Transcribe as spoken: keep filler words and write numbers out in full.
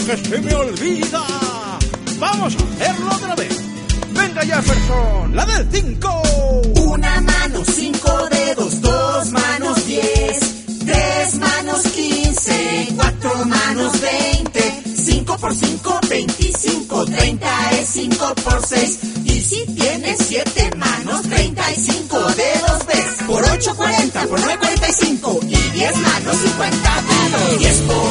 que se me olvida. Vamos a hacerlo otra vez. Venga, Jefferson, la del cinco. Una mano, cinco dedos, dos manos, diez, tres manos, quince, cuatro manos, veinte, cinco por cinco, veinticinco, treinta es cinco por seis. Y si tienes siete manos, treinta y cinco dedos ves. Por ocho, cuarenta, por nueve, cuarenta y cinco. Y diez manos, cincuenta dedos. diez por